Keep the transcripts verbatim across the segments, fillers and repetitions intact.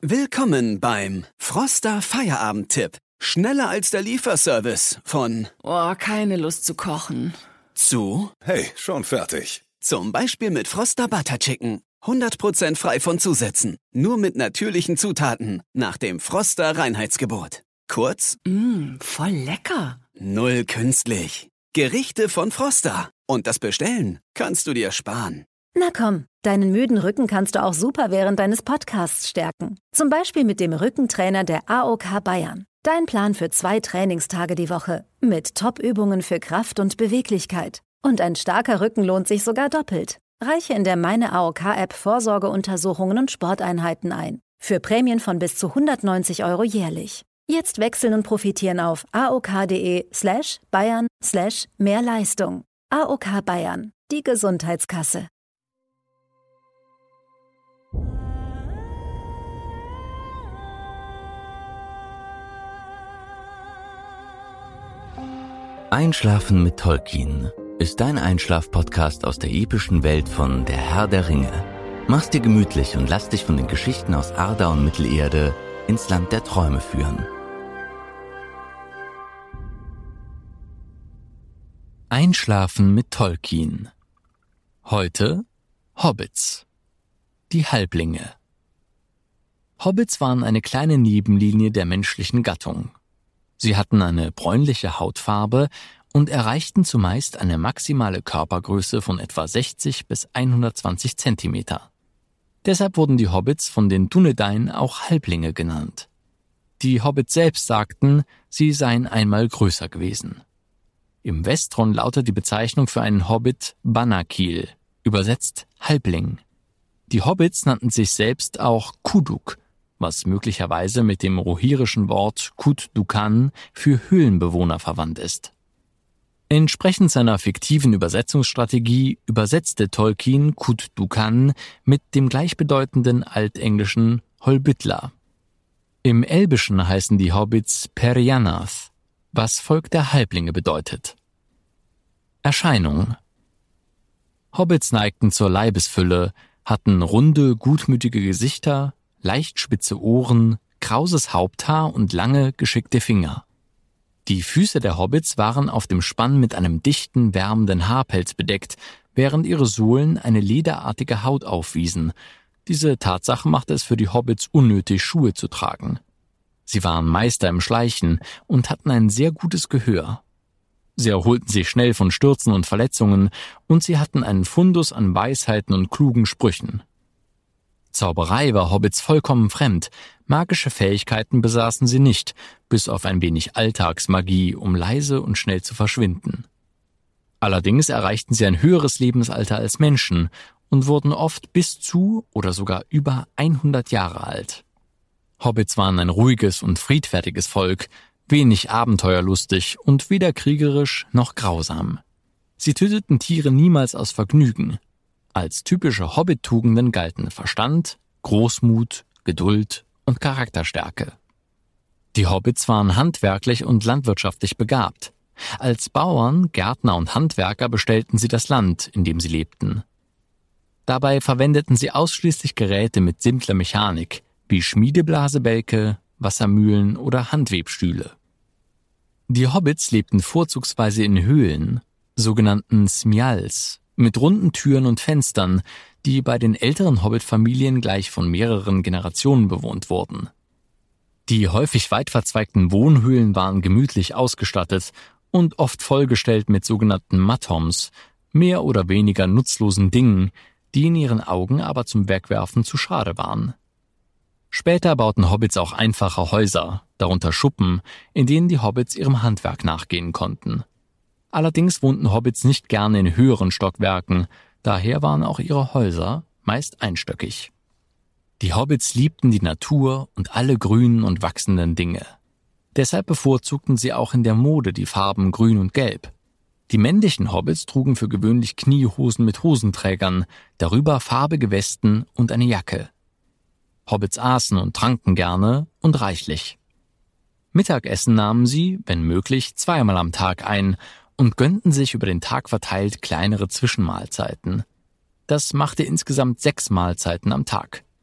Willkommen beim Froster Feierabend-Tipp. Schneller als der Lieferservice von Oh, keine Lust zu kochen. zu Hey, schon fertig. zum Beispiel mit Froster Butter Chicken. hundert Prozent frei von Zusätzen. Nur mit natürlichen Zutaten. Nach dem Froster Reinheitsgebot. Kurz, Mmm, voll lecker. null künstlich. Gerichte von Froster. Und das Bestellen kannst du dir sparen. Na komm, deinen müden Rücken kannst du auch super während deines Podcasts stärken. Zum Beispiel mit dem Rückentrainer der A O K Bayern. Dein Plan für zwei Trainingstage die Woche. Mit Top-Übungen für Kraft und Beweglichkeit. Und ein starker Rücken lohnt sich sogar doppelt. Reiche in der Meine A O K-App Vorsorgeuntersuchungen und Sporteinheiten ein. Für Prämien von bis zu hundertneunzig Euro jährlich. Jetzt wechseln und profitieren auf aok.de slash Bayern slash mehr Leistung. A O K Bayern, die Gesundheitskasse. Einschlafen mit Tolkien ist dein Einschlaf-Podcast aus der epischen Welt von Der Herr der Ringe. Mach's dir gemütlich und lass dich von den Geschichten aus Arda und Mittelerde ins Land der Träume führen. Einschlafen mit Tolkien. Heute Hobbits. Die Halblinge. Hobbits waren eine kleine Nebenlinie der menschlichen Gattung. Sie hatten eine bräunliche Hautfarbe und erreichten zumeist eine maximale Körpergröße von etwa sechzig bis hundertzwanzig Zentimeter. Deshalb wurden die Hobbits von den Dunedain auch Halblinge genannt. Die Hobbits selbst sagten, sie seien einmal größer gewesen. Im Westron lautet die Bezeichnung für einen Hobbit Banakil, übersetzt Halbling. Die Hobbits nannten sich selbst auch Kuduk, was möglicherweise mit dem rohirischen Wort Kut-Dukan für Höhlenbewohner verwandt ist. Entsprechend seiner fiktiven Übersetzungsstrategie übersetzte Tolkien Kut-Dukan mit dem gleichbedeutenden altenglischen Holbytla. Im Elbischen heißen die Hobbits Periannath, was Volk der Halblinge bedeutet. Erscheinung: Hobbits neigten zur Leibesfülle, hatten runde, gutmütige Gesichter, leicht spitze Ohren, krauses Haupthaar und lange, geschickte Finger. Die Füße der Hobbits waren auf dem Spann mit einem dichten, wärmenden Haarpelz bedeckt, während ihre Sohlen eine lederartige Haut aufwiesen. Diese Tatsache machte es für die Hobbits unnötig, Schuhe zu tragen. Sie waren Meister im Schleichen und hatten ein sehr gutes Gehör. Sie erholten sich schnell von Stürzen und Verletzungen und sie hatten einen Fundus an Weisheiten und klugen Sprüchen. Zauberei war Hobbits vollkommen fremd, magische Fähigkeiten besaßen sie nicht, bis auf ein wenig Alltagsmagie, um leise und schnell zu verschwinden. Allerdings erreichten sie ein höheres Lebensalter als Menschen und wurden oft bis zu oder sogar über hundert Jahre alt. Hobbits waren ein ruhiges und friedfertiges Volk, wenig abenteuerlustig und weder kriegerisch noch grausam. Sie töteten Tiere niemals aus Vergnügen. Als typische Hobbit-Tugenden galten Verstand, Großmut, Geduld und Charakterstärke. Die Hobbits waren handwerklich und landwirtschaftlich begabt. Als Bauern, Gärtner und Handwerker bestellten sie das Land, in dem sie lebten. Dabei verwendeten sie ausschließlich Geräte mit simpler Mechanik, wie Schmiedeblasebälke, Wassermühlen oder Handwebstühle. Die Hobbits lebten vorzugsweise in Höhlen, sogenannten Smyals, mit runden Türen und Fenstern, die bei den älteren Hobbit-Familien gleich von mehreren Generationen bewohnt wurden. Die häufig weit verzweigten Wohnhöhlen waren gemütlich ausgestattet und oft vollgestellt mit sogenannten Mattoms, mehr oder weniger nutzlosen Dingen, die in ihren Augen aber zum Wegwerfen zu schade waren. Später bauten Hobbits auch einfache Häuser, darunter Schuppen, in denen die Hobbits ihrem Handwerk nachgehen konnten. Allerdings wohnten Hobbits nicht gerne in höheren Stockwerken, daher waren auch ihre Häuser meist einstöckig. Die Hobbits liebten die Natur und alle grünen und wachsenden Dinge. Deshalb bevorzugten sie auch in der Mode die Farben Grün und Gelb. Die männlichen Hobbits trugen für gewöhnlich Kniehosen mit Hosenträgern, darüber farbige Westen und eine Jacke. Hobbits aßen und tranken gerne und reichlich. Mittagessen nahmen sie, wenn möglich, zweimal am Tag ein und gönnten sich über den Tag verteilt kleinere Zwischenmahlzeiten. Das machte insgesamt sechs Mahlzeiten am Tag.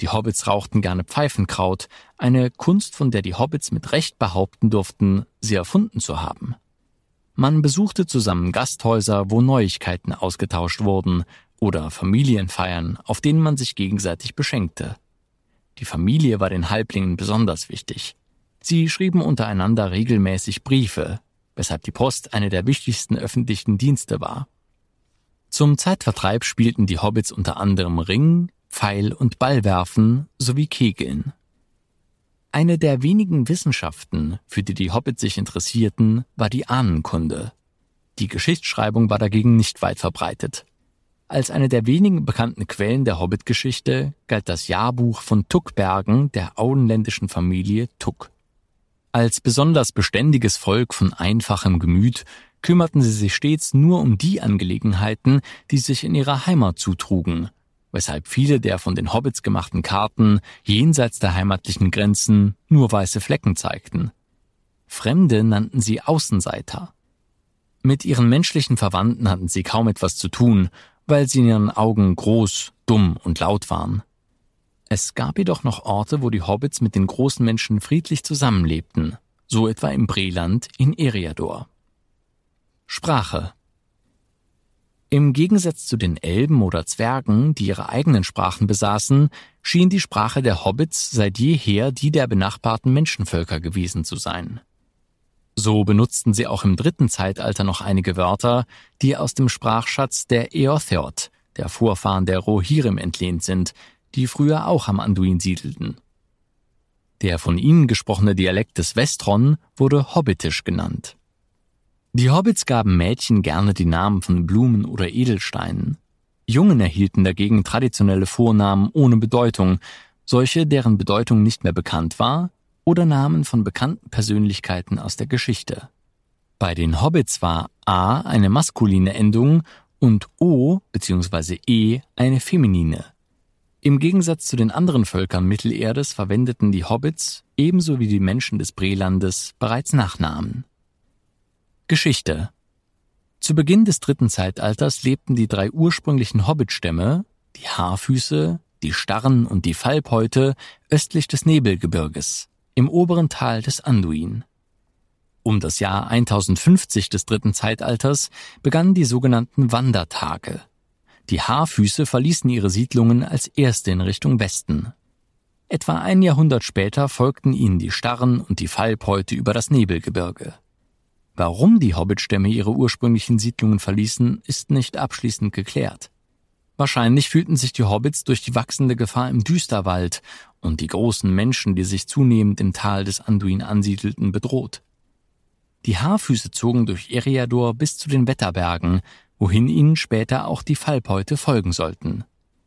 Die Hobbits rauchten gerne Pfeifenkraut, eine Kunst, von der die Hobbits mit Recht behaupten durften, sie erfunden zu haben. Man besuchte zusammen Gasthäuser, wo Neuigkeiten ausgetauscht wurden, oder Familienfeiern, auf denen man sich gegenseitig beschenkte. Die Familie war den Halblingen besonders wichtig. Sie schrieben untereinander regelmäßig Briefe, weshalb die Post eine der wichtigsten öffentlichen Dienste war. Zum Zeitvertreib spielten die Hobbits unter anderem Ring, Pfeil- und Ballwerfen sowie Kegeln. Eine der wenigen Wissenschaften, für die die Hobbits sich interessierten, war die Ahnenkunde. Die Geschichtsschreibung war dagegen nicht weit verbreitet. Als eine der wenigen bekannten Quellen der Hobbit-Geschichte galt das Jahrbuch von Tuckbergen der auenländischen Familie Tuck. Als besonders beständiges Volk von einfachem Gemüt kümmerten sie sich stets nur um die Angelegenheiten, die sich in ihrer Heimat zutrugen, weshalb viele der von den Hobbits gemachten Karten jenseits der heimatlichen Grenzen nur weiße Flecken zeigten. Fremde nannten sie Außenseiter. Mit ihren menschlichen Verwandten hatten sie kaum etwas zu tun, weil sie in ihren Augen groß, dumm und laut waren. Es gab jedoch noch Orte, wo die Hobbits mit den großen Menschen friedlich zusammenlebten, so etwa im Breland in Eriador. Sprache. Im Gegensatz zu den Elben oder Zwergen, die ihre eigenen Sprachen besaßen, schien die Sprache der Hobbits seit jeher die der benachbarten Menschenvölker gewesen zu sein. So benutzten sie auch im dritten Zeitalter noch einige Wörter, die aus dem Sprachschatz der Eotheod, der Vorfahren der Rohirrim, entlehnt sind, die früher auch am Anduin siedelten. Der von ihnen gesprochene Dialekt des Westron wurde Hobbitisch genannt. Die Hobbits gaben Mädchen gerne die Namen von Blumen oder Edelsteinen. Jungen erhielten dagegen traditionelle Vornamen ohne Bedeutung, solche, deren Bedeutung nicht mehr bekannt war, oder Namen von bekannten Persönlichkeiten aus der Geschichte. Bei den Hobbits war A eine maskuline Endung und O bzw. E eine feminine. Im Gegensatz zu den anderen Völkern Mittelerdes verwendeten die Hobbits, ebenso wie die Menschen des Brelandes, bereits Nachnamen. Geschichte. Zu Beginn des dritten Zeitalters lebten die drei ursprünglichen Hobbitstämme, die Haarfüße, die Starren und die Fallbhäute, östlich des Nebelgebirges, im oberen Tal des Anduin. Um das Jahr tausendfünfzig des dritten Zeitalters begannen die sogenannten Wandertage. Die Haarfüße verließen ihre Siedlungen als erste in Richtung Westen. Etwa ein Jahrhundert später folgten ihnen die Starren und die Fallbhäute über das Nebelgebirge. Warum die Hobbitstämme ihre ursprünglichen Siedlungen verließen, ist nicht abschließend geklärt. Wahrscheinlich fühlten sich die Hobbits durch die wachsende Gefahr im Düsterwald und die großen Menschen, die sich zunehmend im Tal des Anduin ansiedelten, bedroht. Die Haarfüße zogen durch Eriador bis zu den Wetterbergen, wohin ihnen später auch die Fallbhäute folgen sollten.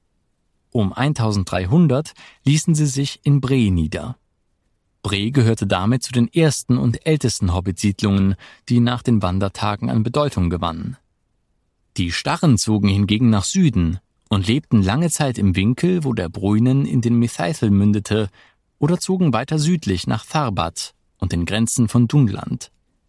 Um eintausenddreihundert ließen sie sich in Bre nieder. Bre gehörte damit zu den ersten und ältesten Hobbit-Siedlungen, die nach den Wandertagen an Bedeutung gewannen. Die Starren zogen hingegen nach Süden und lebten lange Zeit im Winkel, wo der Bruinen in den Mithaithel mündete, oder zogen weiter südlich nach Tharbad und den Grenzen von Dunland.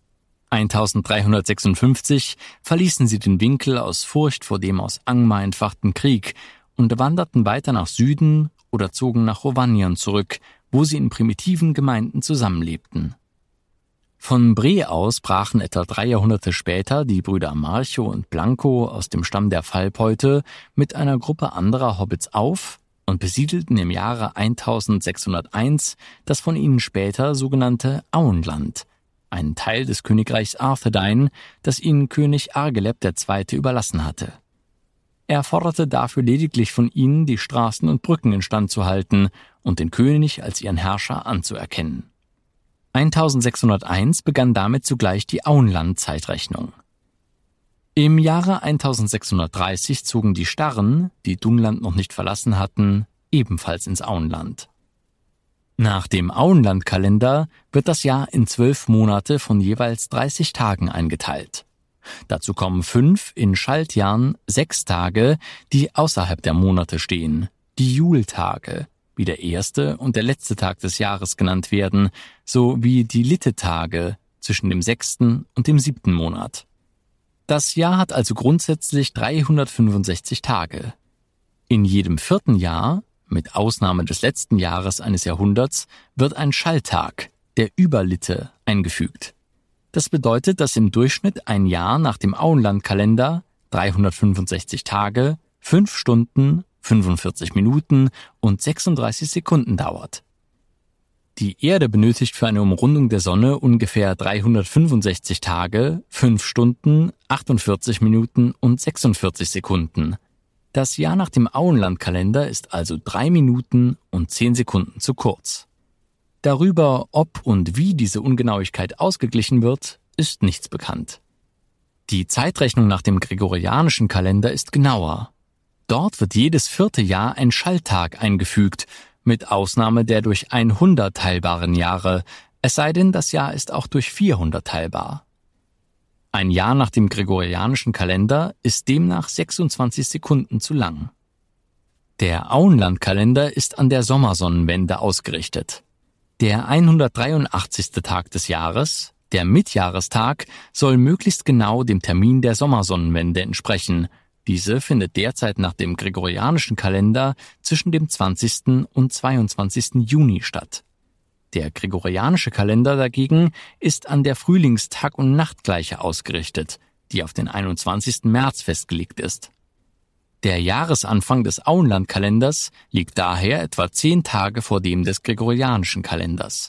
eintausenddreihundertsechsundfünfzig verließen sie den Winkel aus Furcht vor dem aus Angmar entfachten Krieg und wanderten weiter nach Süden oder zogen nach Rhovanion zurück, wo sie in primitiven Gemeinden zusammenlebten. Von Bre aus brachen etwa drei Jahrhunderte später die Brüder Marcho und Blanco aus dem Stamm der Fallbhäute mit einer Gruppe anderer Hobbits auf und besiedelten im Jahre eintausendsechshunderteins das von ihnen später sogenannte Auenland, einen Teil des Königreichs Arthedain, das ihnen König Argeleb der Zweite überlassen hatte. Er forderte dafür lediglich von ihnen, die Straßen und Brücken instand zu halten und den König als ihren Herrscher anzuerkennen. eintausendsechshunderteins begann damit zugleich die Auenland-Zeitrechnung. Im Jahre eintausendsechshundertdreißig zogen die Starren, die Dunland noch nicht verlassen hatten, ebenfalls ins Auenland. Nach dem Auenland-Kalender wird das Jahr in zwölf Monate von jeweils dreißig Tagen eingeteilt. Dazu kommen fünf in Schaltjahren sechs Tage, die außerhalb der Monate stehen, die Jultage, wie der erste und der letzte Tag des Jahres genannt werden, sowie die Littetage zwischen dem sechsten und dem siebten Monat. Das Jahr hat also grundsätzlich dreihundertfünfundsechzig Tage. In jedem vierten Jahr, mit Ausnahme des letzten Jahres eines Jahrhunderts, wird ein Schalltag, der Überlitte, eingefügt. Das bedeutet, dass im Durchschnitt ein Jahr nach dem Auenlandkalender dreihundertfünfundsechzig Tage, fünf Stunden, fünfundvierzig Minuten und sechsunddreißig Sekunden dauert. Die Erde benötigt für eine Umrundung der Sonne ungefähr dreihundertfünfundsechzig Tage, fünf Stunden, achtundvierzig Minuten und sechsundvierzig Sekunden. Das Jahr nach dem Auenlandkalender ist also drei Minuten und zehn Sekunden zu kurz. Darüber, ob und wie diese Ungenauigkeit ausgeglichen wird, ist nichts bekannt. Die Zeitrechnung nach dem gregorianischen Kalender ist genauer. Dort wird jedes vierte Jahr ein Schalltag eingefügt, mit Ausnahme der durch hundert teilbaren Jahre, es sei denn, das Jahr ist auch durch vierhundert teilbar. Ein Jahr nach dem gregorianischen Kalender ist demnach sechsundzwanzig Sekunden zu lang. Der Auenlandkalender ist an der Sommersonnenwende ausgerichtet. Der hundertdreiundachtzigste Tag des Jahres, der Mitjahrestag, soll möglichst genau dem Termin der Sommersonnenwende entsprechen. Diese findet derzeit nach dem gregorianischen Kalender zwischen dem zwanzigsten und zweiundzwanzigsten Juni statt. Der gregorianische Kalender dagegen ist an der Frühlingstag- und Nachtgleiche ausgerichtet, die auf den einundzwanzigsten März festgelegt ist. Der Jahresanfang des Auenlandkalenders liegt daher etwa zehn Tage vor dem des gregorianischen Kalenders.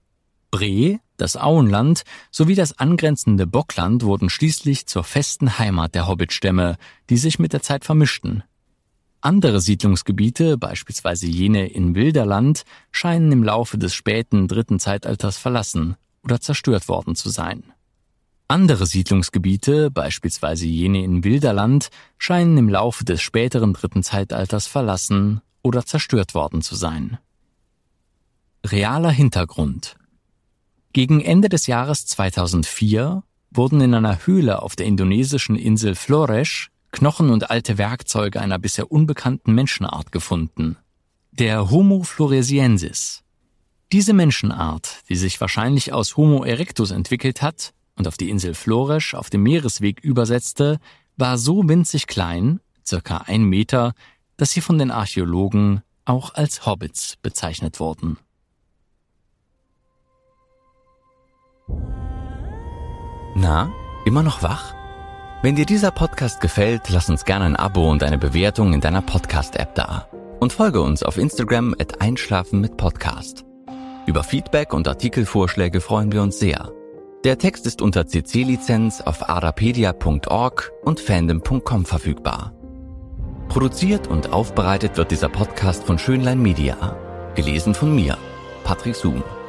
Bre, das Auenland sowie das angrenzende Bockland wurden schließlich zur festen Heimat der Hobbitstämme, die sich mit der Zeit vermischten. Andere Siedlungsgebiete, beispielsweise jene in Wilderland, scheinen im Laufe des späten dritten Zeitalters verlassen oder zerstört worden zu sein. Andere Siedlungsgebiete, beispielsweise jene in Wilderland, scheinen im Laufe des späteren dritten Zeitalters verlassen oder zerstört worden zu sein. Realer Hintergrund: Gegen Ende des Jahres zweitausendvier wurden in einer Höhle auf der indonesischen Insel Flores Knochen und alte Werkzeuge einer bisher unbekannten Menschenart gefunden, der Homo floresiensis. Diese Menschenart, die sich wahrscheinlich aus Homo erectus entwickelt hat und auf die Insel Flores auf dem Meeresweg übersetzte, war so winzig klein, circa ein Meter, dass sie von den Archäologen auch als Hobbits bezeichnet wurden. Na, immer noch wach? Wenn dir dieser Podcast gefällt, lass uns gerne ein Abo und eine Bewertung in deiner Podcast-App da. Und folge uns auf Instagram at einschlafen mit Podcast. Über Feedback und Artikelvorschläge freuen wir uns sehr. Der Text ist unter C C-Lizenz auf arapedia punkt org und fandom punkt com verfügbar. Produziert und aufbereitet wird dieser Podcast von Schönlein Media. Gelesen von mir, Patrick Zoom.